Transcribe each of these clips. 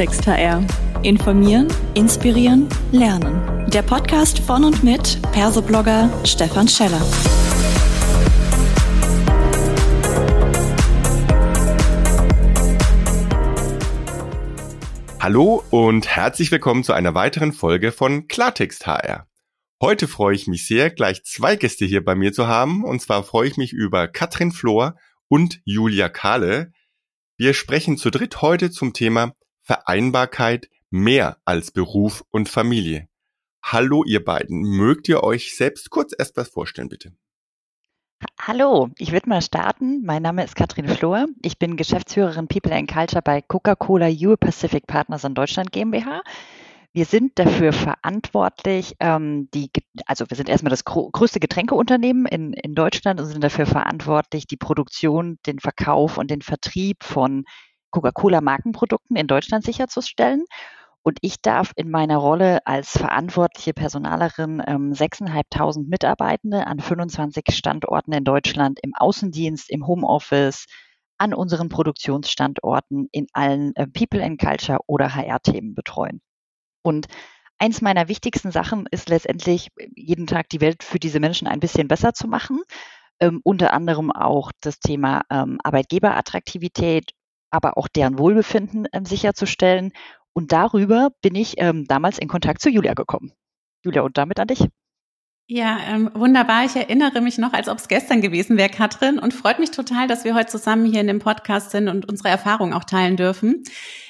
Klartext HR. Informieren, inspirieren, lernen. Der Podcast von und mit Persoblogger Stefan Scheller. Hallo und herzlich willkommen zu einer weiteren Folge von Klartext HR. Heute freue ich mich sehr, gleich zwei Gäste hier bei mir zu haben. Und zwar freue ich mich über Katrin Flohr und Julia Kahle. Wir sprechen zu dritt heute zum Thema Vereinbarkeit mehr als Beruf und Familie. Hallo ihr beiden, mögt ihr euch selbst kurz erst was vorstellen, bitte? Hallo, ich würde mal starten. Mein Name ist Katrin Flohr. Ich bin Geschäftsführerin People and Culture bei Coca-Cola Europacific Partners in Deutschland GmbH. Wir sind dafür verantwortlich, wir sind erstmal das größte Getränkeunternehmen in Deutschland und sind dafür verantwortlich, die Produktion, den Verkauf und den Vertrieb von Coca-Cola-Markenprodukten in Deutschland sicherzustellen. Und ich darf in meiner Rolle als verantwortliche Personalerin 6.500 Mitarbeitende an 25 Standorten in Deutschland im Außendienst, im Homeoffice, an unseren Produktionsstandorten in allen People and Culture oder HR-Themen betreuen. Und eins meiner wichtigsten Sachen ist letztendlich, jeden Tag die Welt für diese Menschen ein bisschen besser zu machen. Unter anderem auch das Thema Arbeitgeberattraktivität, aber auch deren Wohlbefinden sicherzustellen. Und darüber bin ich damals in Kontakt zu Julia gekommen. Julia, und damit an dich. Ja, wunderbar. Ich erinnere mich noch, als ob es gestern gewesen wäre, Katrin, und freut mich total, dass wir heute zusammen hier in dem Podcast sind und unsere Erfahrungen auch teilen dürfen.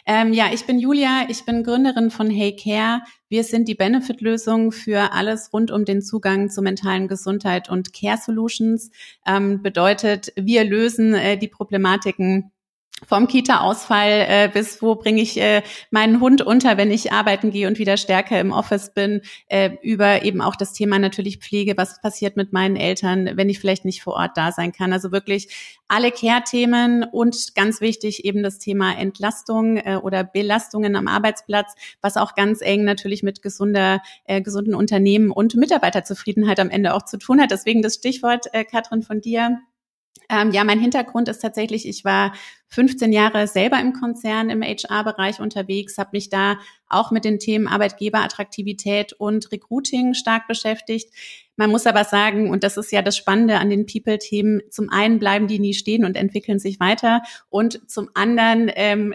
Ich bin Julia, ich bin Gründerin von Hey Care. Wir sind die Benefit-Lösung für alles rund um den Zugang zur mentalen Gesundheit und Care Solutions. Bedeutet, wir lösen die Problematiken vom Kita-Ausfall bis wo bringe ich meinen Hund unter, wenn ich arbeiten gehe und wieder stärker im Office bin, über eben auch das Thema natürlich Pflege, was passiert mit meinen Eltern, wenn ich vielleicht nicht vor Ort da sein kann. Also wirklich alle Care-Themen und ganz wichtig eben das Thema Entlastung oder Belastungen am Arbeitsplatz, was auch ganz eng natürlich mit gesunden Unternehmen und Mitarbeiterzufriedenheit am Ende auch zu tun hat. Deswegen das Stichwort, Katrin, von dir. Mein Hintergrund ist tatsächlich, ich war 15 Jahre selber im Konzern im HR-Bereich unterwegs, habe mich da auch mit den Themen Arbeitgeberattraktivität und Recruiting stark beschäftigt. Man muss aber sagen, und das ist ja das Spannende an den People-Themen, zum einen bleiben die nie stehen und entwickeln sich weiter und zum anderen,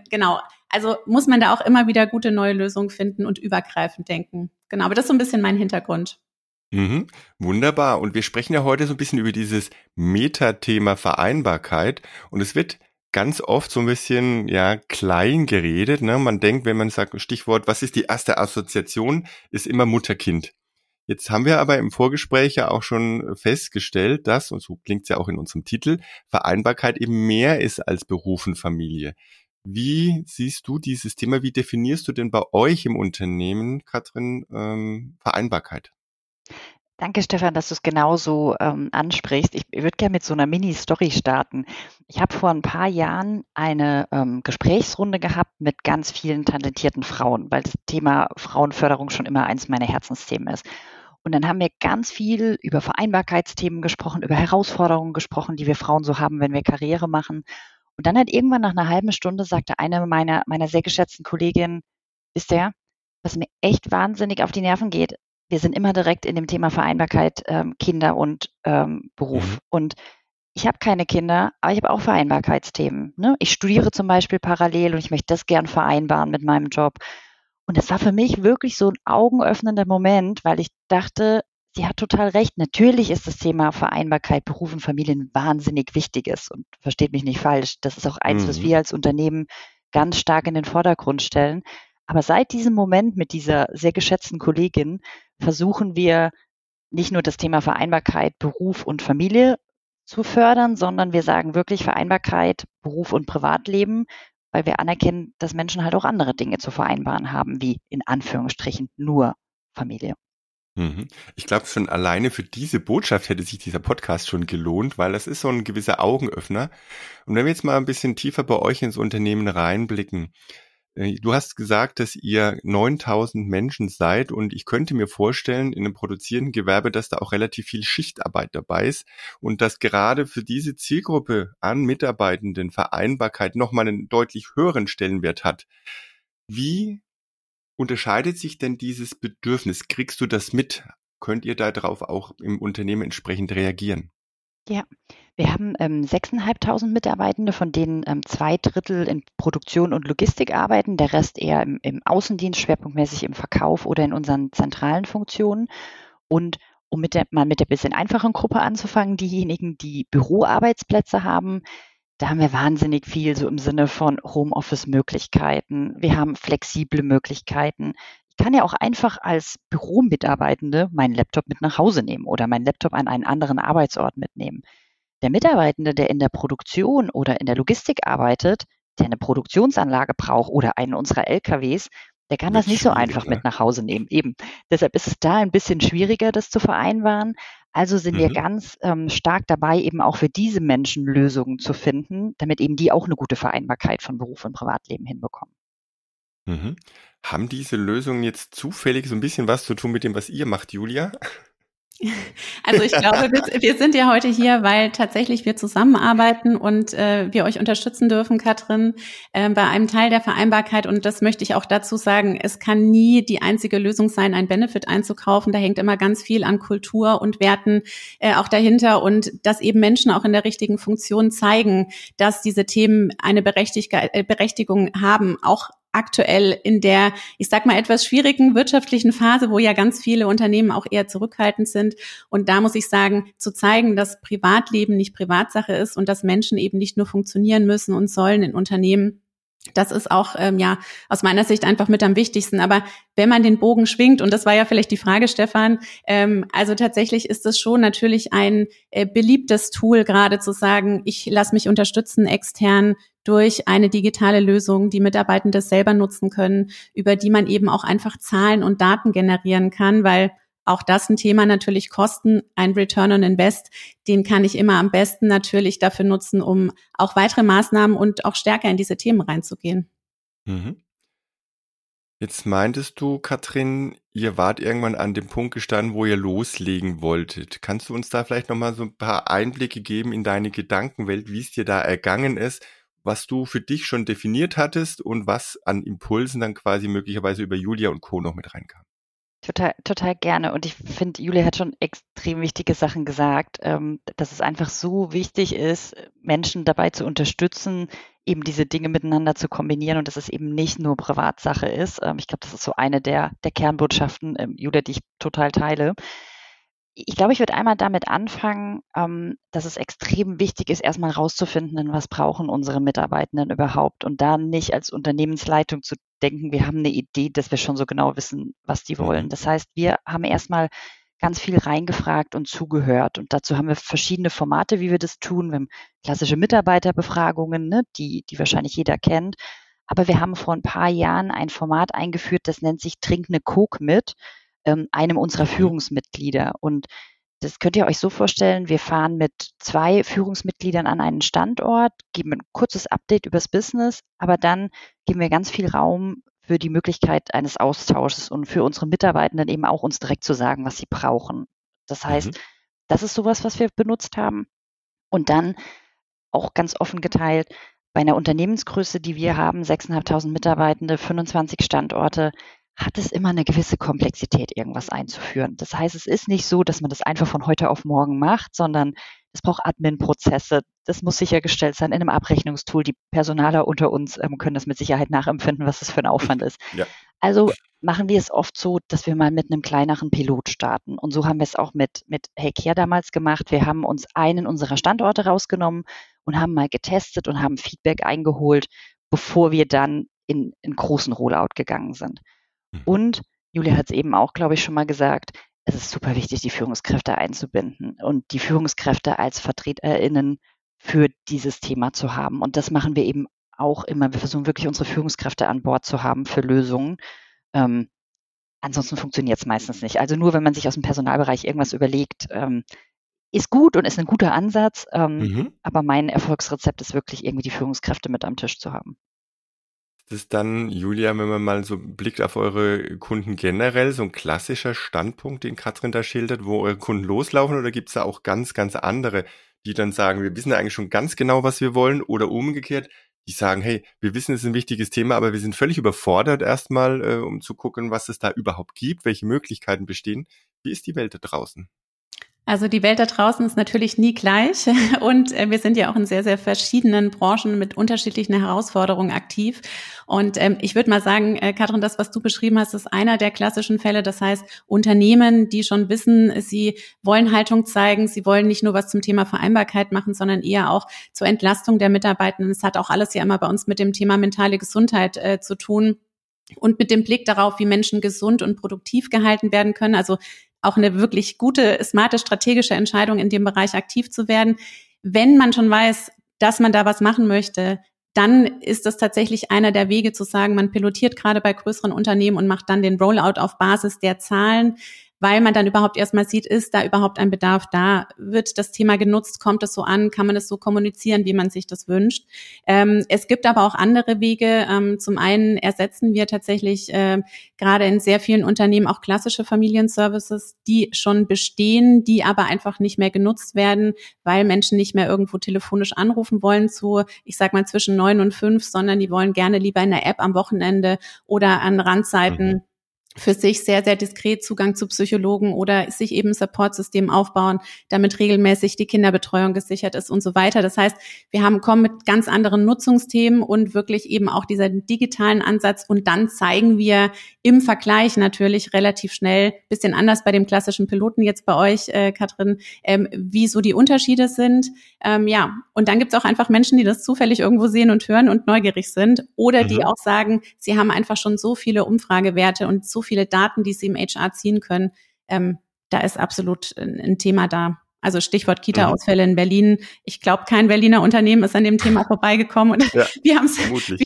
also muss man da auch immer wieder gute neue Lösungen finden und übergreifend denken. Genau, aber das ist so ein bisschen mein Hintergrund. Mhm, wunderbar. Und wir sprechen ja heute so ein bisschen über dieses Metathema Vereinbarkeit. Und es wird ganz oft so ein bisschen, klein geredet, ne? Man denkt, wenn man sagt, Stichwort, was ist die erste Assoziation, ist immer Mutter-Kind. Jetzt haben wir aber im Vorgespräch ja auch schon festgestellt, dass, und so klingt es ja auch in unserem Titel, Vereinbarkeit eben mehr ist als Beruf und Familie. Wie siehst du dieses Thema? Wie definierst du denn bei euch im Unternehmen, Katrin, Vereinbarkeit? Danke, Stefan, dass du es genauso ansprichst. Ich würde gerne mit so einer Mini-Story starten. Ich habe vor ein paar Jahren eine Gesprächsrunde gehabt mit ganz vielen talentierten Frauen, weil das Thema Frauenförderung schon immer eins meiner Herzensthemen ist. Und dann haben wir ganz viel über Vereinbarkeitsthemen gesprochen, über Herausforderungen gesprochen, die wir Frauen so haben, wenn wir Karriere machen. Und dann hat irgendwann nach einer halben Stunde sagte eine meiner sehr geschätzten Kolleginnen, wisst ihr, was mir echt wahnsinnig auf die Nerven geht, wir sind immer direkt in dem Thema Vereinbarkeit, Kinder und Beruf. Und ich habe keine Kinder, aber ich habe auch Vereinbarkeitsthemen. Ne? Ich studiere zum Beispiel parallel und ich möchte das gern vereinbaren mit meinem Job. Und das war für mich wirklich so ein augenöffnender Moment, weil ich dachte, sie hat total recht. Natürlich ist das Thema Vereinbarkeit, Beruf und Familie ein wahnsinnig wichtiges. Und versteht mich nicht falsch, das ist auch eins, was wir als Unternehmen ganz stark in den Vordergrund stellen. Aber seit diesem Moment mit dieser sehr geschätzten Kollegin versuchen wir nicht nur das Thema Vereinbarkeit, Beruf und Familie zu fördern, sondern wir sagen wirklich Vereinbarkeit, Beruf und Privatleben, weil wir anerkennen, dass Menschen halt auch andere Dinge zu vereinbaren haben, wie in Anführungsstrichen nur Familie. Ich glaube, schon alleine für diese Botschaft hätte sich dieser Podcast schon gelohnt, weil das ist so ein gewisser Augenöffner. Und wenn wir jetzt mal ein bisschen tiefer bei euch ins Unternehmen reinblicken, du hast gesagt, dass ihr 9.000 Menschen seid und ich könnte mir vorstellen, in einem produzierenden Gewerbe, dass da auch relativ viel Schichtarbeit dabei ist und dass gerade für diese Zielgruppe an Mitarbeitenden Vereinbarkeit nochmal einen deutlich höheren Stellenwert hat. Wie unterscheidet sich denn dieses Bedürfnis? Kriegst du das mit? Könnt ihr darauf auch im Unternehmen entsprechend reagieren? Ja, wir haben 6.500 Mitarbeitende, von denen 2/3 in Produktion und Logistik arbeiten, der Rest eher im Außendienst, schwerpunktmäßig im Verkauf oder in unseren zentralen Funktionen. Und um mal mit der bisschen einfachen Gruppe anzufangen, diejenigen, die Büroarbeitsplätze haben, da haben wir wahnsinnig viel so im Sinne von Homeoffice-Möglichkeiten. Wir haben flexible Möglichkeiten. Ich kann ja auch einfach als Büromitarbeitende meinen Laptop mit nach Hause nehmen oder meinen Laptop an einen anderen Arbeitsort mitnehmen. Der Mitarbeitende, der in der Produktion oder in der Logistik arbeitet, der eine Produktionsanlage braucht oder einen unserer LKWs, der kann das Wird nicht so schwierig, einfach ne? mit nach Hause nehmen. Eben. Deshalb ist es da ein bisschen schwieriger, das zu vereinbaren. Also sind wir Mhm. ganz stark dabei, eben auch für diese Menschen Lösungen zu finden, damit eben die auch eine gute Vereinbarkeit von Beruf und Privatleben hinbekommen. Mhm. Haben diese Lösungen jetzt zufällig so ein bisschen was zu tun mit dem, was ihr macht, Julia? Also ich glaube, wir sind ja heute hier, weil tatsächlich wir zusammenarbeiten und wir euch unterstützen dürfen, Katrin, bei einem Teil der Vereinbarkeit. Und das möchte ich auch dazu sagen, es kann nie die einzige Lösung sein, ein Benefit einzukaufen. Da hängt immer ganz viel an Kultur und Werten auch dahinter und dass eben Menschen auch in der richtigen Funktion zeigen, dass diese Themen eine Berechtigung haben, auch aktuell in der, ich sag mal, etwas schwierigen wirtschaftlichen Phase, wo ja ganz viele Unternehmen auch eher zurückhaltend sind. Und da muss ich sagen, zu zeigen, dass Privatleben nicht Privatsache ist und dass Menschen eben nicht nur funktionieren müssen und sollen in Unternehmen, das ist auch ja aus meiner Sicht einfach mit am wichtigsten. Aber wenn man den Bogen schwingt, und das war ja vielleicht die Frage, Stefan, also tatsächlich ist es schon natürlich ein beliebtes Tool, gerade zu sagen, ich lasse mich unterstützen extern durch eine digitale Lösung, die Mitarbeitende selber nutzen können, über die man eben auch einfach Zahlen und Daten generieren kann, weil auch das ein Thema natürlich Kosten, ein Return on Invest, den kann ich immer am besten natürlich dafür nutzen, um auch weitere Maßnahmen und auch stärker in diese Themen reinzugehen. Mhm. Jetzt meintest du, Katrin, ihr wart irgendwann an dem Punkt gestanden, wo ihr loslegen wolltet. Kannst du uns da vielleicht nochmal so ein paar Einblicke geben in deine Gedankenwelt, wie es dir da ergangen ist, was du für dich schon definiert hattest und was an Impulsen dann quasi möglicherweise über Julia und Co. noch mit reinkam? Total gerne. Und ich finde, Julia hat schon extrem wichtige Sachen gesagt, dass es einfach so wichtig ist, Menschen dabei zu unterstützen, eben diese Dinge miteinander zu kombinieren und dass es eben nicht nur Privatsache ist. Ich glaube, das ist so eine der Kernbotschaften, Julia, die ich total teile. Ich glaube, ich würde einmal damit anfangen, dass es extrem wichtig ist, erstmal rauszufinden, was brauchen unsere Mitarbeitenden überhaupt und da nicht als Unternehmensleitung zu denken, wir haben eine Idee, dass wir schon so genau wissen, was die wollen. Mhm. Das heißt, wir haben erstmal ganz viel reingefragt und zugehört und dazu haben wir verschiedene Formate, wie wir das tun. Wir haben klassische Mitarbeiterbefragungen, ne, die wahrscheinlich jeder kennt. Aber wir haben vor ein paar Jahren ein Format eingeführt, das nennt sich Trink 'ne Coke mit, einem unserer Mhm. Führungsmitglieder. Und das könnt ihr euch so vorstellen, wir fahren mit 2 Führungsmitgliedern an einen Standort, geben ein kurzes Update übers Business, aber dann geben wir ganz viel Raum für die Möglichkeit eines Austausches und für unsere Mitarbeitenden eben auch uns direkt zu sagen, was sie brauchen. Das Mhm. heißt, das ist sowas, was wir benutzt haben. Und dann auch ganz offen geteilt, bei einer Unternehmensgröße, die wir haben, 6.500 Mitarbeitende, 25 Standorte, hat es immer eine gewisse Komplexität, irgendwas einzuführen. Das heißt, es ist nicht so, dass man das einfach von heute auf morgen macht, sondern es braucht Admin-Prozesse. Das muss sichergestellt sein in einem Abrechnungstool. Die Personaler unter uns können das mit Sicherheit nachempfinden, was das für ein Aufwand ist. Ja. Also machen wir es oft so, dass wir mal mit einem kleineren Pilot starten. Und so haben wir es auch mit Heikea damals gemacht. Wir haben uns einen unserer Standorte rausgenommen und haben mal getestet und haben Feedback eingeholt, bevor wir dann in großen Rollout gegangen sind. Mhm. Und Julia hat es eben auch, glaube ich, schon mal gesagt, es ist super wichtig, die Führungskräfte einzubinden und die Führungskräfte als VertreterInnen für dieses Thema zu haben. Und das machen wir eben auch immer. Wir versuchen wirklich unsere Führungskräfte an Bord zu haben für Lösungen. Ähm, ansonsten funktioniert es meistens nicht. Also nur, wenn man sich aus dem Personalbereich irgendwas überlegt, ist gut und ist ein guter Ansatz. Mhm. Aber mein Erfolgsrezept ist wirklich irgendwie die Führungskräfte mit am Tisch zu haben. Das ist dann, Julia, wenn man mal so blickt auf eure Kunden generell, so ein klassischer Standpunkt, den Katrin da schildert, wo eure Kunden loslaufen, oder gibt es da auch ganz, ganz andere, die dann sagen, wir wissen ja eigentlich schon ganz genau, was wir wollen, oder umgekehrt, die sagen, hey, wir wissen, es ist ein wichtiges Thema, aber wir sind völlig überfordert erstmal, um zu gucken, was es da überhaupt gibt, welche Möglichkeiten bestehen. Wie ist die Welt da draußen? Also die Welt da draußen ist natürlich nie gleich und wir sind ja auch in sehr, sehr verschiedenen Branchen mit unterschiedlichen Herausforderungen aktiv. Und ich würde mal sagen, Katrin, das, was du beschrieben hast, ist einer der klassischen Fälle. Das heißt, Unternehmen, die schon wissen, sie wollen Haltung zeigen, sie wollen nicht nur was zum Thema Vereinbarkeit machen, sondern eher auch zur Entlastung der Mitarbeitenden. Es hat auch alles ja immer bei uns mit dem Thema mentale Gesundheit zu tun. Und mit dem Blick darauf, wie Menschen gesund und produktiv gehalten werden können. Also auch eine wirklich gute, smarte, strategische Entscheidung, in dem Bereich aktiv zu werden. Wenn man schon weiß, dass man da was machen möchte, dann ist das tatsächlich einer der Wege zu sagen, man pilotiert gerade bei größeren Unternehmen und macht dann den Rollout auf Basis der Zahlen, weil man dann überhaupt erstmal sieht, ist da überhaupt ein Bedarf da? Wird das Thema genutzt? Kommt es so an? Kann man es so kommunizieren, wie man sich das wünscht? Es gibt aber auch andere Wege. Zum einen ersetzen wir tatsächlich gerade in sehr vielen Unternehmen auch klassische Familienservices, die schon bestehen, die aber einfach nicht mehr genutzt werden, weil Menschen nicht mehr irgendwo telefonisch anrufen wollen ich sag mal zwischen 9 und 5, sondern die wollen gerne lieber in der App am Wochenende oder an Randzeiten für sich sehr, sehr diskret Zugang zu Psychologen oder sich eben ein Supportsystem aufbauen, damit regelmäßig die Kinderbetreuung gesichert ist und so weiter. Das heißt, wir kommen mit ganz anderen Nutzungsthemen und wirklich eben auch dieser digitalen Ansatz und dann zeigen wir im Vergleich natürlich relativ schnell, bisschen anders bei dem klassischen Piloten jetzt bei euch, Katrin, wie so die Unterschiede sind. Und dann gibt es auch einfach Menschen, die das zufällig irgendwo sehen und hören und neugierig sind oder die auch sagen, sie haben einfach schon so viele Umfragewerte und so viele Daten, die sie im HR ziehen können. Da ist absolut ein Thema da. Also Stichwort Kita-Ausfälle in Berlin. Ich glaube, kein Berliner Unternehmen ist an dem Thema vorbeigekommen. Und ja, wir haben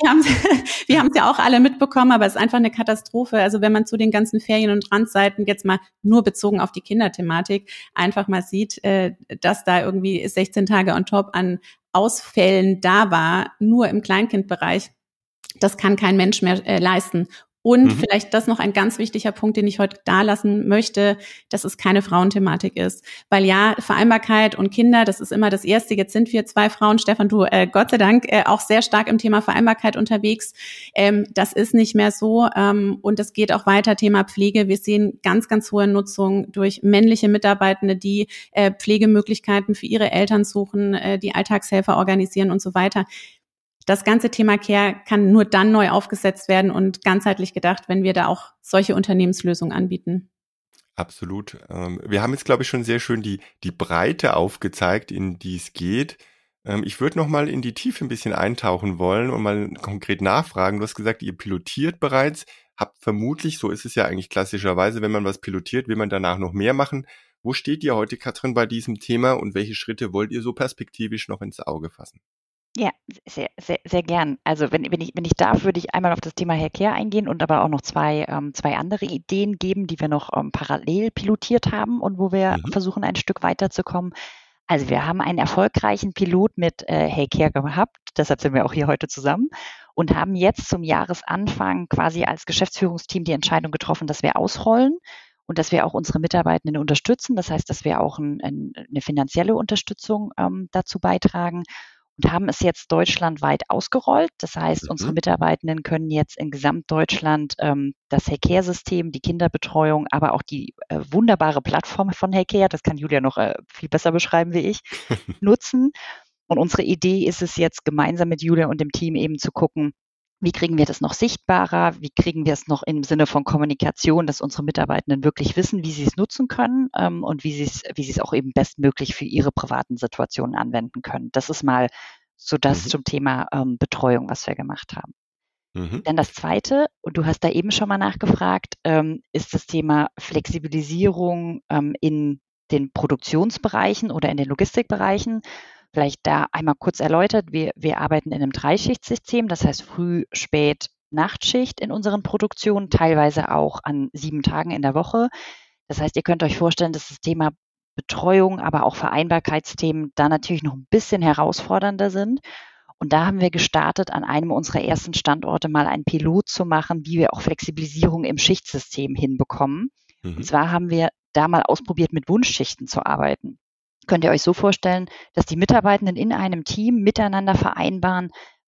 es ja auch alle mitbekommen, aber es ist einfach eine Katastrophe. Also wenn man zu den ganzen Ferien- und Randzeiten jetzt mal nur bezogen auf die Kinderthematik einfach mal sieht, dass da irgendwie 16 Tage on top an Ausfällen da war, nur im Kleinkindbereich, das kann kein Mensch mehr leisten. Und vielleicht das noch ein ganz wichtiger Punkt, den ich heute da lassen möchte, dass es keine Frauenthematik ist. Weil ja, Vereinbarkeit und Kinder, das ist immer das Erste. Jetzt sind wir 2 Frauen, Stefan, du Gott sei Dank auch sehr stark im Thema Vereinbarkeit unterwegs. Das ist nicht mehr so und das geht auch weiter, Thema Pflege. Wir sehen ganz, ganz hohe Nutzung durch männliche Mitarbeitende, die Pflegemöglichkeiten für ihre Eltern suchen, die Alltagshelfer organisieren und so weiter. Das ganze Thema Care kann nur dann neu aufgesetzt werden und ganzheitlich gedacht, wenn wir da auch solche Unternehmenslösungen anbieten. Absolut. Wir haben jetzt, glaube ich, schon sehr schön die Breite aufgezeigt, in die es geht. Ich würde noch mal in die Tiefe ein bisschen eintauchen wollen und mal konkret nachfragen. Du hast gesagt, ihr pilotiert bereits, habt vermutlich, so ist es ja eigentlich klassischerweise, wenn man was pilotiert, will man danach noch mehr machen. Wo steht ihr heute, Katrin, bei diesem Thema und welche Schritte wollt ihr so perspektivisch noch ins Auge fassen? Ja, sehr, sehr, sehr gern. Also wenn ich darf, würde ich einmal auf das Thema Haircare eingehen und aber auch noch zwei andere Ideen geben, die wir noch parallel pilotiert haben und wo wir versuchen, ein Stück weiterzukommen. Also wir haben einen erfolgreichen Pilot mit Haircare gehabt, deshalb sind wir auch hier heute zusammen und haben jetzt zum Jahresanfang quasi als Geschäftsführungsteam die Entscheidung getroffen, dass wir ausrollen und dass wir auch unsere Mitarbeitenden unterstützen. Das heißt, dass wir auch eine finanzielle Unterstützung dazu beitragen. Und haben es jetzt deutschlandweit ausgerollt. Das heißt, unsere Mitarbeitenden können jetzt in Gesamtdeutschland das Haircare-System, die Kinderbetreuung, aber auch die wunderbare Plattform von Haircare, das kann Julia noch viel besser beschreiben wie ich, nutzen. Und unsere Idee ist es jetzt, gemeinsam mit Julia und dem Team eben zu gucken, wie kriegen wir das noch sichtbarer? Wie kriegen wir es noch im Sinne von Kommunikation, dass unsere Mitarbeitenden wirklich wissen, wie sie es nutzen können und wie sie es auch eben bestmöglich für ihre privaten Situationen anwenden können. Das ist mal so das zum Thema Betreuung, was wir gemacht haben. Dann das Zweite, und du hast da eben schon mal nachgefragt, ist das Thema Flexibilisierung in den Produktionsbereichen oder in den Logistikbereichen. Vielleicht da einmal kurz erläutert, wir arbeiten in einem 3-Schicht-System, das heißt Früh-, Spät-, Nachtschicht in unseren Produktionen, teilweise auch an 7 Tagen in der Woche. Das heißt, ihr könnt euch vorstellen, dass das Thema Betreuung, aber auch Vereinbarkeitsthemen da natürlich noch ein bisschen herausfordernder sind. Und da haben wir gestartet, an einem unserer ersten Standorte mal einen Pilot zu machen, wie wir auch Flexibilisierung im Schichtsystem hinbekommen. Und zwar haben wir da mal ausprobiert, mit Wunschschichten zu arbeiten. Könnt ihr euch so vorstellen, dass die Mitarbeitenden in einem Team miteinander vereinbaren,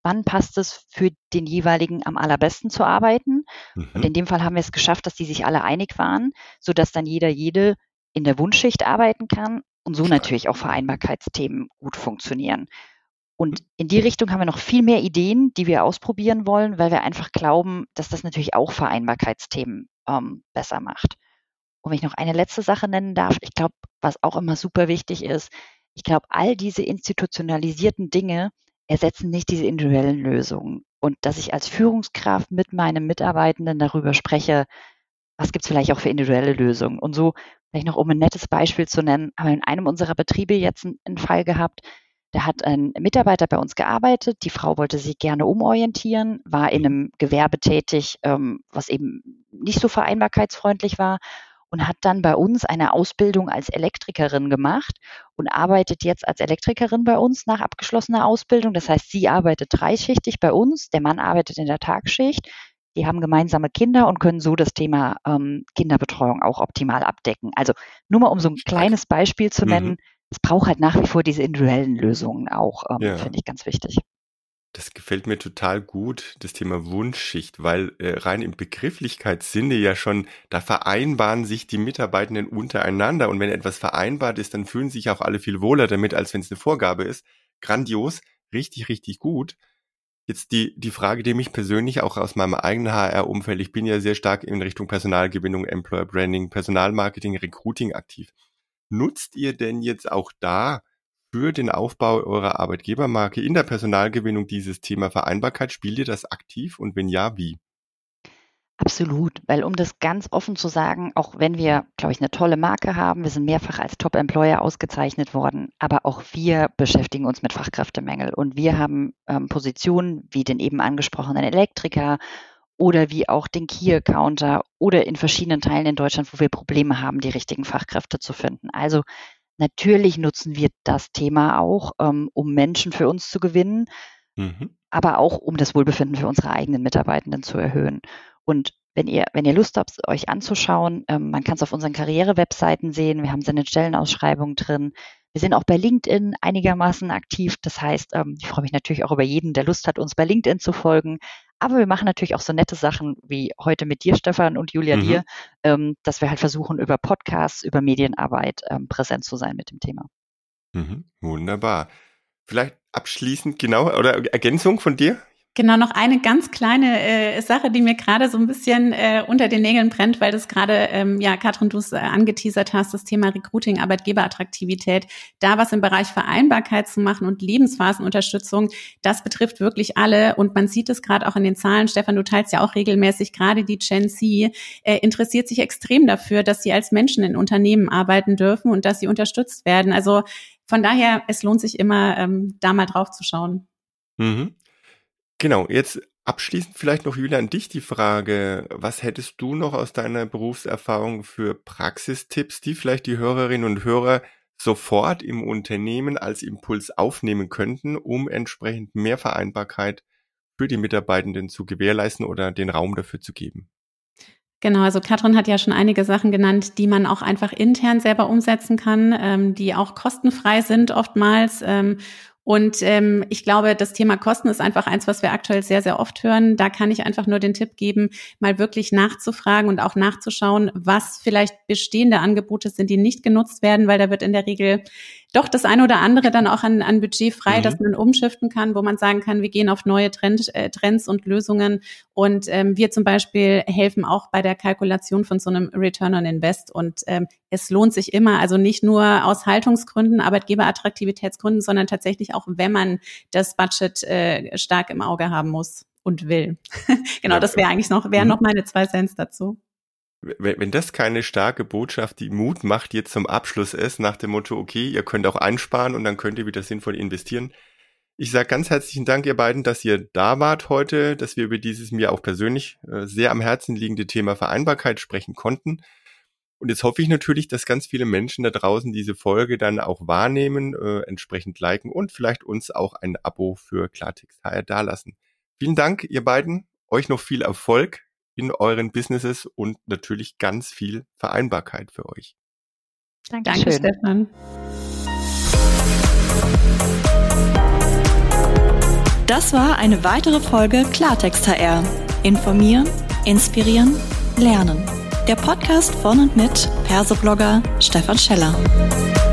wann passt es für den jeweiligen am allerbesten zu arbeiten. Und in dem Fall haben wir es geschafft, dass die sich alle einig waren, sodass dann jede in der Wunschschicht arbeiten kann und so natürlich auch Vereinbarkeitsthemen gut funktionieren. Und in die Richtung haben wir noch viel mehr Ideen, die wir ausprobieren wollen, weil wir einfach glauben, dass das natürlich auch Vereinbarkeitsthemen besser macht. Und wenn ich noch eine letzte Sache nennen darf, ich glaube, was auch immer super wichtig ist, ich glaube, all diese institutionalisierten Dinge ersetzen nicht diese individuellen Lösungen. Und dass ich als Führungskraft mit meinem Mitarbeitenden darüber spreche, was gibt es vielleicht auch für individuelle Lösungen. Und so, vielleicht noch um ein nettes Beispiel zu nennen, haben wir in einem unserer Betriebe jetzt einen Fall gehabt, da hat ein Mitarbeiter bei uns gearbeitet, die Frau wollte sich gerne umorientieren, war in einem Gewerbe tätig, was eben nicht so vereinbarkeitsfreundlich war und hat dann bei uns eine Ausbildung als Elektrikerin gemacht und arbeitet jetzt als Elektrikerin bei uns nach abgeschlossener Ausbildung. Das heißt, sie arbeitet dreischichtig bei uns, der Mann arbeitet in der Tagschicht. Die haben gemeinsame Kinder und können so das Thema Kinderbetreuung auch optimal abdecken. Also nur mal um so ein kleines Beispiel zu nennen, es braucht halt nach wie vor diese individuellen Lösungen auch, finde ich ganz wichtig. Das gefällt mir total gut, das Thema Wunschschicht, weil rein im Begrifflichkeitssinne ja schon, da vereinbaren sich die Mitarbeitenden untereinander und wenn etwas vereinbart ist, dann fühlen sich auch alle viel wohler damit, als wenn es eine Vorgabe ist. Grandios, richtig, richtig gut. Jetzt die Frage, die mich persönlich auch aus meinem eigenen HR-Umfeld, ich bin ja sehr stark in Richtung Personalgewinnung, Employer Branding, Personalmarketing, Recruiting aktiv. Nutzt ihr denn jetzt auch da für den Aufbau eurer Arbeitgebermarke in der Personalgewinnung dieses Thema Vereinbarkeit? Spielt ihr das aktiv und wenn ja, wie? Absolut, weil um das ganz offen zu sagen, auch wenn wir, glaube ich, eine tolle Marke haben, wir sind mehrfach als Top-Employer ausgezeichnet worden, aber auch wir beschäftigen uns mit Fachkräftemangel und wir haben Positionen wie den eben angesprochenen Elektriker oder wie auch den Key-Accounter oder in verschiedenen Teilen in Deutschland, wo wir Probleme haben, die richtigen Fachkräfte zu finden. Also natürlich nutzen wir das Thema auch, um Menschen für uns zu gewinnen, aber auch um das Wohlbefinden für unsere eigenen Mitarbeitenden zu erhöhen. Und wenn ihr Lust habt, es euch anzuschauen, man kann es auf unseren Karriere-Webseiten sehen, wir haben seine Stellenausschreibungen drin. Wir sind auch bei LinkedIn einigermaßen aktiv. Das heißt, ich freue mich natürlich auch über jeden, der Lust hat, uns bei LinkedIn zu folgen. Aber wir machen natürlich auch so nette Sachen wie heute mit dir, Stefan, und Julia, dir, dass wir halt versuchen, über Podcasts, über Medienarbeit präsent zu sein mit dem Thema. Wunderbar. Vielleicht abschließend oder Ergänzung von dir? Genau, noch eine ganz kleine Sache, die mir gerade so ein bisschen unter den Nägeln brennt, weil das gerade, Katrin, du es angeteasert hast, das Thema Recruiting, Arbeitgeberattraktivität, da was im Bereich Vereinbarkeit zu machen und Lebensphasenunterstützung, das betrifft wirklich alle und man sieht es gerade auch in den Zahlen. Stefan, du teilst ja auch regelmäßig, gerade die Gen Z interessiert sich extrem dafür, dass sie als Menschen in Unternehmen arbeiten dürfen und dass sie unterstützt werden. Also von daher, es lohnt sich immer, da mal drauf zu schauen. Genau, jetzt abschließend vielleicht noch, Julia, an dich die Frage, was hättest du noch aus deiner Berufserfahrung für Praxistipps, die vielleicht die Hörerinnen und Hörer sofort im Unternehmen als Impuls aufnehmen könnten, um entsprechend mehr Vereinbarkeit für die Mitarbeitenden zu gewährleisten oder den Raum dafür zu geben? Genau, also Katrin hat ja schon einige Sachen genannt, die man auch einfach intern selber umsetzen kann, die auch kostenfrei sind oftmals. Und ich glaube, das Thema Kosten ist einfach eins, was wir aktuell sehr, sehr oft hören. Da kann ich einfach nur den Tipp geben, mal wirklich nachzufragen und auch nachzuschauen, was vielleicht bestehende Angebote sind, die nicht genutzt werden, weil da wird in der Regel doch das eine oder andere dann auch an Budget frei, dass man umschiften kann, wo man sagen kann, wir gehen auf neue Trends und Lösungen. Und wir zum Beispiel helfen auch bei der Kalkulation von so einem Return on Invest. Und es lohnt sich immer, also nicht nur aus Haltungsgründen, Arbeitgeberattraktivitätsgründen, sondern tatsächlich auch, wenn man das Budget stark im Auge haben muss und will. Genau, das wären noch meine 2 Cents dazu. Wenn das keine starke Botschaft, die Mut macht, jetzt zum Abschluss ist, nach dem Motto, okay, ihr könnt auch einsparen und dann könnt ihr wieder sinnvoll investieren. Ich sage ganz herzlichen Dank, ihr beiden, dass ihr da wart heute, dass wir über dieses mir auch persönlich sehr am Herzen liegende Thema Vereinbarkeit sprechen konnten. Und jetzt hoffe ich natürlich, dass ganz viele Menschen da draußen diese Folge dann auch wahrnehmen, entsprechend liken und vielleicht uns auch ein Abo für Klartext HR dalassen. Vielen Dank, ihr beiden. Euch noch viel Erfolg in euren Businesses und natürlich ganz viel Vereinbarkeit für euch. Danke, Stefan. Das war eine weitere Folge Klartext HR. Informieren, inspirieren, lernen. Der Podcast von und mit Persoblogger Stefan Scheller.